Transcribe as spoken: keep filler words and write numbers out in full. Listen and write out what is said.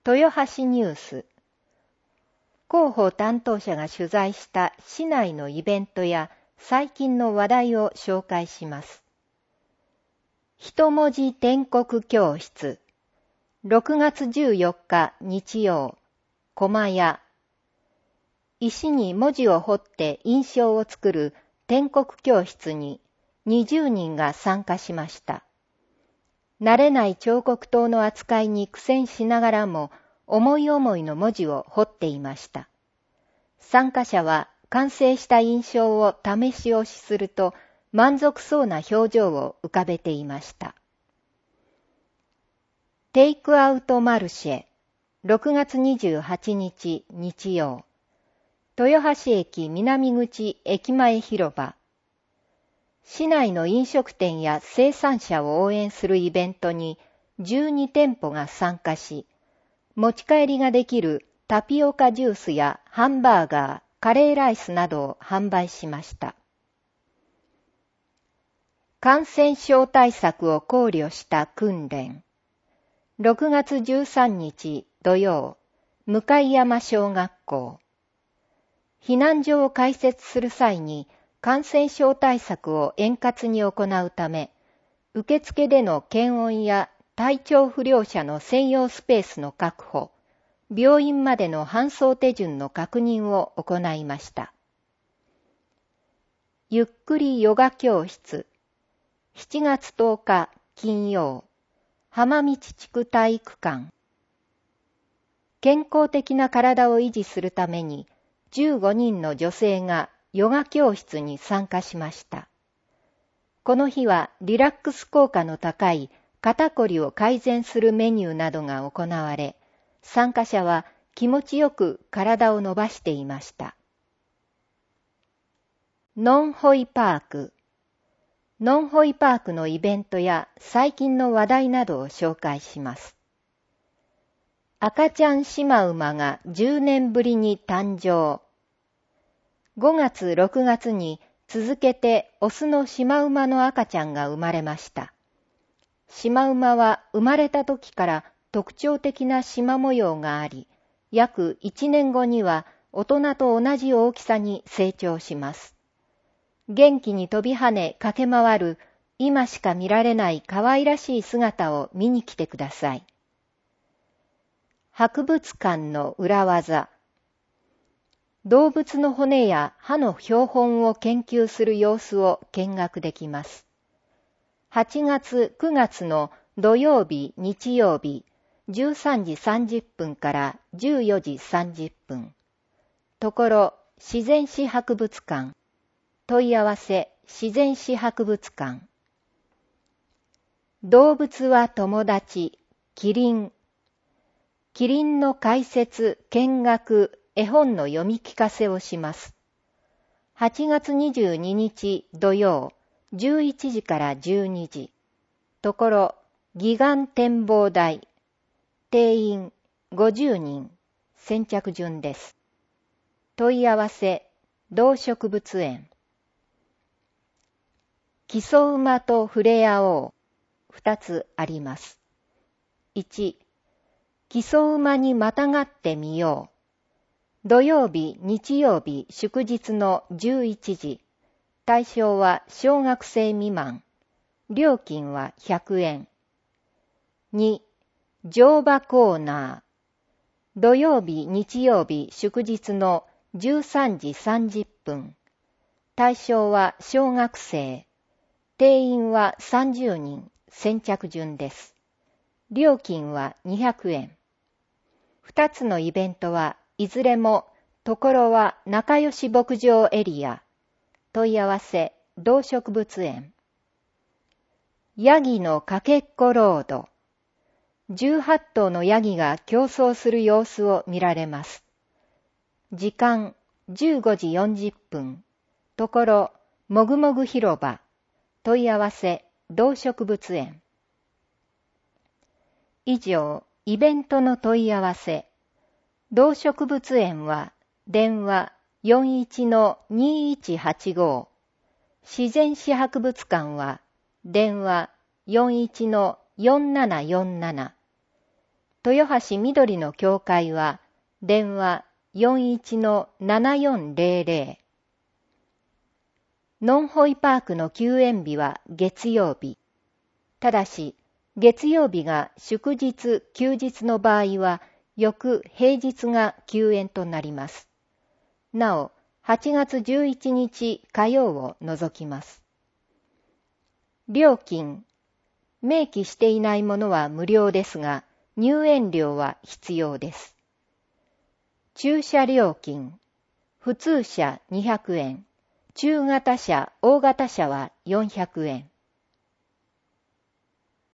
豊橋ニュース。広報担当者が取材した市内のイベントや最近の話題を紹介します。一文字篆刻教室。ろくがつじゅうよっか日曜、駒屋。石に文字を彫って印象を作る篆刻教室ににじゅうにんが参加しました。慣れない彫刻刀の扱いに苦戦しながらも思い思いの文字を彫っていました。参加者は完成した印象を試し押しすると満足そうな表情を浮かべていました。テイクアウトマルシェ、ろくがつにじゅうはちにち日曜、豊橋駅南口駅前広場。市内の飲食店や生産者を応援するイベントにじゅうにてんぽが参加し、持ち帰りができるタピオカジュースやハンバーガー、カレーライスなどを販売しました。感染症対策を考慮した訓練。ろくがつじゅうさんにち土曜、向山小学校。避難所を開設する際に感染症対策を円滑に行うため、受付での検温や体調不良者の専用スペースの確保、病院までの搬送手順の確認を行いました。ゆっくりヨガ教室。しちがつとおか金曜、浜道地区体育館。健康的な体を維持するために、じゅうごにんの女性がヨガ教室に参加しました。この日はリラックス効果の高い肩こりを改善するメニューなどが行われ、参加者は気持ちよく体を伸ばしていました。ノンホイパーク。ノンホイパークのイベントや最近の話題などを紹介します。赤ちゃんシマウマがじゅうねんぶりに誕生。ごがつろくがつに続けてオスのシマウマの赤ちゃんが生まれました。シマウマは生まれた時から特徴的な縞模様があり、約いちねんごには大人と同じ大きさに成長します。元気に飛び跳ね駆け回る今しか見られない可愛らしい姿を見に来てください。博物館の裏技。動物の骨や歯の標本を研究する様子を見学できます。はちがつ、くがつの土曜日、日曜日、じゅうさんじさんじゅっぷんからじゅうよじさんじゅっぷん。ところ、自然史博物館。問い合わせ、自然史博物館。動物は友達、キリン。キリンの解説、見学、絵本の読み聞かせをします。はちがつにじゅうににち土曜、じゅういちじからじゅうにじ。ところ、義眼展望台。定員ごじゅうにん。先着順です。問い合わせ、動植物園。木曽馬と触れ合おう。二つあります。いち、木曽馬にまたがってみよう。土曜日、日曜日、祝日のじゅういちじ。対象は小学生未満。料金はひゃくえん。に、乗馬コーナー。土曜日、日曜日、祝日のじゅうさんじさんじゅっぷん。対象は小学生。定員はさんじゅうにん。先着順です。料金はにひゃくえん。二つのイベントはいずれも、ところは仲良し牧場エリア。問い合わせ、動植物園。ヤギのかけっこロード。じゅうはっとうのヤギが競争する様子を見られます。時間、じゅうごじよんじゅっぷん。ところ、もぐもぐ広場。問い合わせ、動植物園。以上、イベントの問い合わせ。動植物園は電話 よんいちのにいちはちご。自然史博物館は電話 よんいちのよんななよんなな。 豊橋緑の教会は、電話 よんいちのななよんゼロゼロ。ノンホイパークの休園日は月曜日。ただし、月曜日が祝日・休日の場合は、翌平日が休園となります。なお、はちがつじゅういちにち火曜を除きます。料金。明記していないものは無料ですが、入園料は必要です。駐車料金。普通車にひゃくえん、中型車・大型車はよんひゃくえん。